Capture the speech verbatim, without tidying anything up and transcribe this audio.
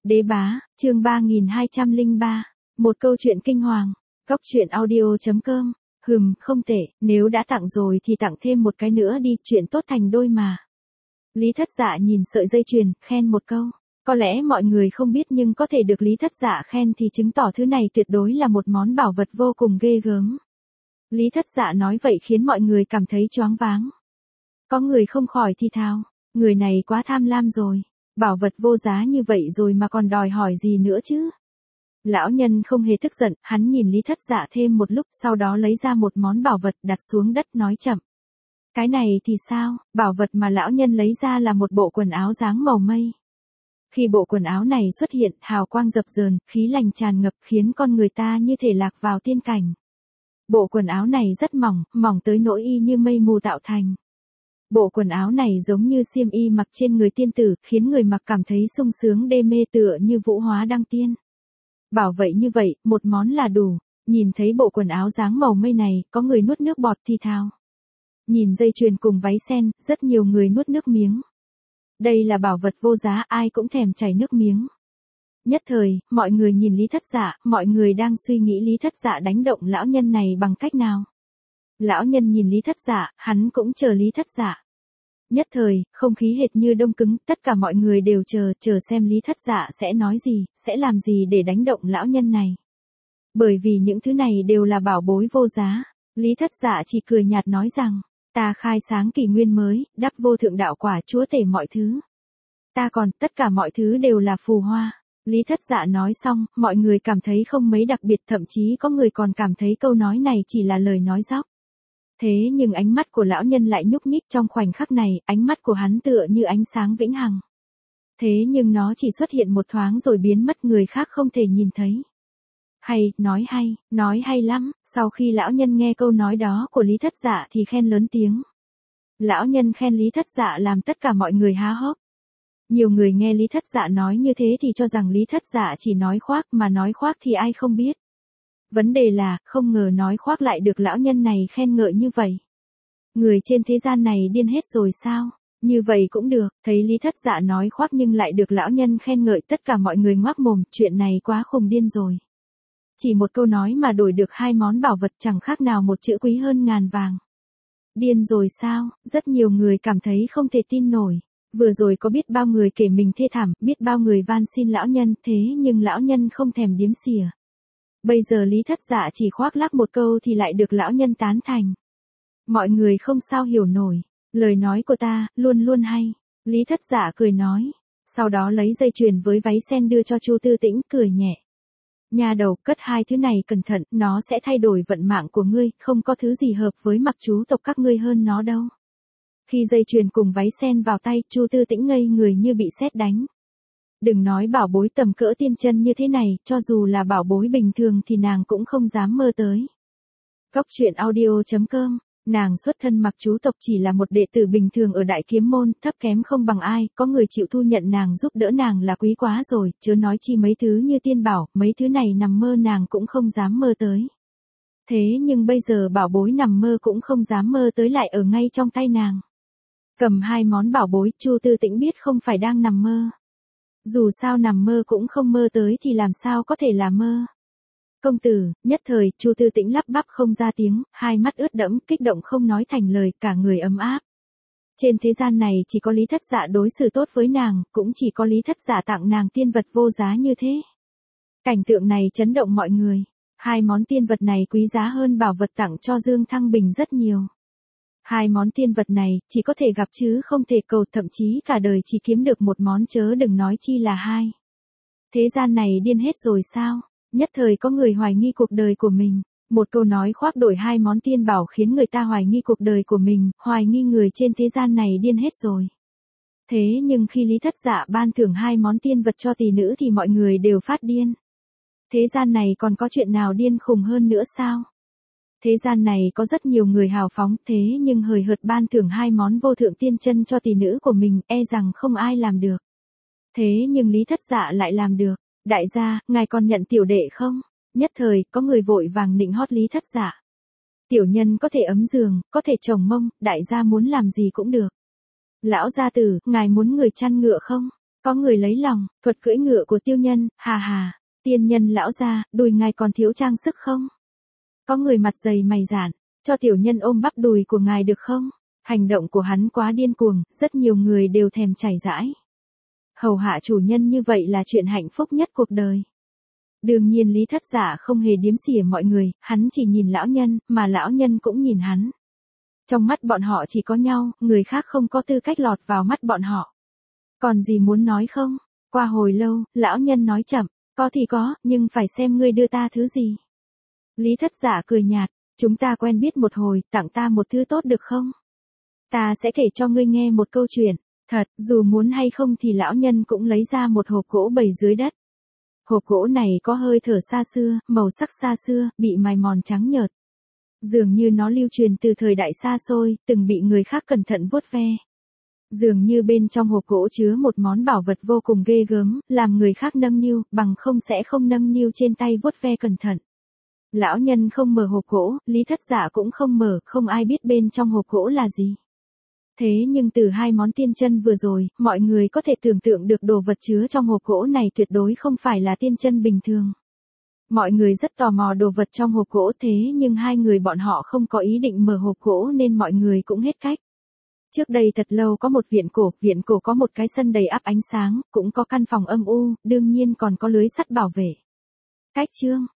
Đế bá, chương ba nghìn hai trăm lẻ ba. Một câu chuyện kinh hoàng. Góc truyện audio chấm com. Hừm, không tệ, nếu đã tặng rồi thì tặng thêm một cái nữa đi, chuyện tốt thành đôi mà. Lý Thất Dạ nhìn sợi dây chuyền, khen một câu. Có lẽ mọi người không biết nhưng có thể được Lý Thất Dạ khen thì chứng tỏ thứ này tuyệt đối là một món bảo vật vô cùng ghê gớm. Lý Thất Dạ nói vậy khiến mọi người cảm thấy choáng váng. Có người không khỏi thì thào, người này quá tham lam rồi. Bảo vật vô giá như vậy rồi mà còn đòi hỏi gì nữa chứ? Lão nhân không hề tức giận, hắn nhìn Lý Thất Dạ thêm một lúc, sau đó lấy ra một món bảo vật đặt xuống đất nói chậm. Cái này thì sao? Bảo vật mà lão nhân lấy ra là một bộ quần áo dáng màu mây. Khi bộ quần áo này xuất hiện, hào quang dập dờn, khí lành tràn ngập khiến con người ta như thể lạc vào tiên cảnh. Bộ quần áo này rất mỏng, mỏng tới nỗi y như mây mù tạo thành. Bộ quần áo này giống như xiêm y mặc trên người tiên tử, khiến người mặc cảm thấy sung sướng đê mê tựa như vũ hóa đăng tiên. Bảo vậy như vậy, một món là đủ. Nhìn thấy bộ quần áo dáng màu mây này, có người nuốt nước bọt thì thào. Nhìn dây chuyền cùng váy sen, rất nhiều người nuốt nước miếng. Đây là bảo vật vô giá, ai cũng thèm chảy nước miếng. Nhất thời, mọi người nhìn Lý Thất Dạ, mọi người đang suy nghĩ Lý Thất Dạ đánh động lão nhân này bằng cách nào. Lão nhân nhìn Lý Thất Dạ, hắn cũng chờ Lý Thất Dạ. Nhất thời, không khí hệt như đông cứng, tất cả mọi người đều chờ, chờ xem Lý Thất Dạ sẽ nói gì, sẽ làm gì để đánh động lão nhân này. Bởi vì những thứ này đều là bảo bối vô giá, Lý Thất Dạ chỉ cười nhạt nói rằng, ta khai sáng kỷ nguyên mới, đắp vô thượng đạo quả chúa tể mọi thứ. Ta còn, tất cả mọi thứ đều là phù hoa. Lý Thất Dạ nói xong, mọi người cảm thấy không mấy đặc biệt, thậm chí có người còn cảm thấy câu nói này chỉ là lời nói dóc. Thế nhưng ánh mắt của lão nhân lại nhúc nhích trong khoảnh khắc này, ánh mắt của hắn tựa như ánh sáng vĩnh hằng. Thế nhưng nó chỉ xuất hiện một thoáng rồi biến mất, người khác không thể nhìn thấy. Hay, nói hay, nói hay lắm. Sau khi lão nhân nghe câu nói đó của Lý Thất Dạ thì khen lớn tiếng. Lão nhân khen Lý Thất Dạ làm tất cả mọi người há hốc. Nhiều người nghe Lý Thất Dạ nói như thế thì cho rằng Lý Thất Dạ chỉ nói khoác, mà nói khoác thì ai không biết. Vấn đề là, không ngờ nói khoác lại được lão nhân này khen ngợi như vậy. Người trên thế gian này điên hết rồi sao? Như vậy cũng được, thấy Lý Thất Dạ nói khoác nhưng lại được lão nhân khen ngợi, tất cả mọi người ngoác mồm, chuyện này quá khùng điên rồi. Chỉ một câu nói mà đổi được hai món bảo vật, chẳng khác nào một chữ quý hơn ngàn vàng. Điên rồi sao? Rất nhiều người cảm thấy không thể tin nổi. Vừa rồi có biết bao người kể mình thê thảm, biết bao người van xin lão nhân, thế nhưng lão nhân không thèm điếm xỉa. Bây giờ Lý Thất Dạ chỉ khoác lác một câu thì lại được lão nhân tán thành. Mọi người không sao hiểu nổi. Lời nói của ta, luôn luôn hay. Lý Thất Dạ cười nói. Sau đó lấy dây chuyền với váy sen đưa cho Chu Tư Tĩnh, cười nhẹ. Nhà đầu, cất hai thứ này cẩn thận, nó sẽ thay đổi vận mạng của ngươi, không có thứ gì hợp với mặc chú tộc các ngươi hơn nó đâu. Khi dây chuyền cùng váy sen vào tay, Chu Tư Tĩnh ngây người như bị sét đánh. Đừng nói bảo bối tầm cỡ tiên chân như thế này, cho dù là bảo bối bình thường thì nàng cũng không dám mơ tới. Góc truyện audio chấm com. Nàng xuất thân mặc chú tộc chỉ là một đệ tử bình thường ở Đại Kiếm Môn, thấp kém không bằng ai, có người chịu thu nhận nàng giúp đỡ nàng là quý quá rồi, chớ nói chi mấy thứ như tiên bảo, mấy thứ này nằm mơ nàng cũng không dám mơ tới. Thế nhưng bây giờ bảo bối nằm mơ cũng không dám mơ tới lại ở ngay trong tay nàng. Cầm hai món bảo bối, Chu Tư Tĩnh biết không phải đang nằm mơ. Dù sao nằm mơ cũng không mơ tới thì làm sao có thể là mơ. Công tử, nhất thời, Chu Tư Tĩnh lắp bắp không ra tiếng, hai mắt ướt đẫm, kích động không nói thành lời, cả người ấm áp. Trên thế gian này chỉ có Lý Thất Dạ đối xử tốt với nàng, cũng chỉ có Lý Thất Dạ tặng nàng tiên vật vô giá như thế. Cảnh tượng này chấn động mọi người. Hai món tiên vật này quý giá hơn bảo vật tặng cho Dương Thăng Bình rất nhiều. Hai món tiên vật này, chỉ có thể gặp chứ không thể cầu, thậm chí cả đời chỉ kiếm được một món chớ đừng nói chi là hai. Thế gian này điên hết rồi sao? Nhất thời có người hoài nghi cuộc đời của mình. Một câu nói khoác đổi hai món tiên bảo khiến người ta hoài nghi cuộc đời của mình, hoài nghi người trên thế gian này điên hết rồi. Thế nhưng khi Lý Thất Dạ ban thưởng hai món tiên vật cho tỷ nữ thì mọi người đều phát điên. Thế gian này còn có chuyện nào điên khùng hơn nữa sao? Thế gian này có rất nhiều người hào phóng, thế nhưng hời hợt ban thưởng hai món vô thượng tiên chân cho tỷ nữ của mình, e rằng không ai làm được. Thế nhưng Lý Thất Dạ lại làm được. Đại gia, ngài còn nhận tiểu đệ không? Nhất thời, có người vội vàng nịnh hót Lý Thất Dạ. Tiểu nhân có thể ấm giường, có thể chồng mông, đại gia muốn làm gì cũng được. Lão gia tử, ngài muốn người chăn ngựa không? Có người lấy lòng, thuật cưỡi ngựa của tiêu nhân, hà hà, tiên nhân lão gia, đùi ngài còn thiếu trang sức không? Có người mặt dày mày dạn, cho tiểu nhân ôm bắp đùi của ngài được không? Hành động của hắn quá điên cuồng, rất nhiều người đều thèm chảy dãi. Hầu hạ chủ nhân như vậy là chuyện hạnh phúc nhất cuộc đời. Đương nhiên Lý Thất Giả không hề điếm xỉa mọi người, hắn chỉ nhìn lão nhân, mà lão nhân cũng nhìn hắn. Trong mắt bọn họ chỉ có nhau, người khác không có tư cách lọt vào mắt bọn họ. Còn gì muốn nói không? Qua hồi lâu, lão nhân nói chậm, có thì có, nhưng phải xem ngươi đưa ta thứ gì. Lý Thất Giả cười nhạt, chúng ta quen biết một hồi, tặng ta một thứ tốt được không? Ta sẽ kể cho ngươi nghe một câu chuyện. Thật, dù muốn hay không thì lão nhân cũng lấy ra một hộp gỗ bày dưới đất. Hộp gỗ này có hơi thở xa xưa, màu sắc xa xưa, bị mài mòn trắng nhợt. Dường như nó lưu truyền từ thời đại xa xôi, từng bị người khác cẩn thận vuốt ve. Dường như bên trong hộp gỗ chứa một món bảo vật vô cùng ghê gớm, làm người khác nâng niu, bằng không sẽ không nâng niu trên tay vuốt ve cẩn thận. Lão nhân không mở hộp gỗ, Lý Thất Giả cũng không mở, không ai biết bên trong hộp gỗ là gì. Thế nhưng từ hai món tiên chân vừa rồi, mọi người có thể tưởng tượng được đồ vật chứa trong hộp gỗ này tuyệt đối không phải là tiên chân bình thường. Mọi người rất tò mò đồ vật trong hộp gỗ thế nhưng hai người bọn họ không có ý định mở hộp gỗ nên mọi người cũng hết cách. Trước đây thật lâu có một viện cổ, viện cổ có một cái sân đầy ắp ánh sáng, cũng có căn phòng âm u, đương nhiên còn có lưới sắt bảo vệ. Cách chương